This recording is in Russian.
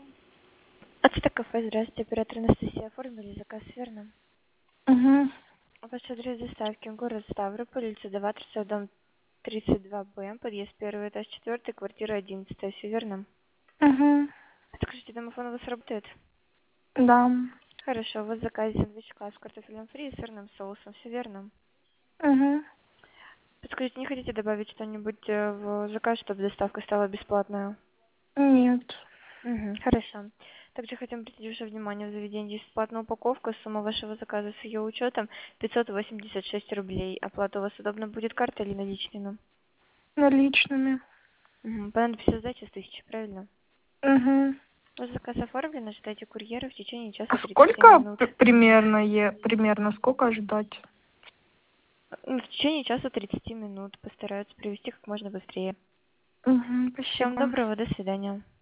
Ацтек кафе, здравствуйте, оператор Анастасия. Оформили заказ, верно? Угу. Ваш адрес доставки: город Ставрополь, улица Доваторцева, дом 32Б, подъезд 1, этаж 4, квартира 11. Все верно? Угу. Скажите, домофон у вас работает? Да. Хорошо, у вас в заказе сэндвич с картофелем фри и сырным соусом. Все верно? Угу. Подскажите, не хотите добавить что-нибудь в заказ, чтобы доставка стала бесплатная? Нет. Хорошо. Также хотим обратить ваше внимание, в заведении есть бесплатная упаковка. Сумма вашего заказа с ее учетом 586 рублей. Оплата у вас удобно будет картой или наличными? Наличными. Понадобится сдача с 1000, правильно? Угу. Ваш заказ оформлен, ожидайте курьера в течение А часа 30 сколько минут. примерно сколько ждать? В течение часа 30 минут постараются привезти как можно быстрее. Угу. Всем Спасибо. доброго, до свидания.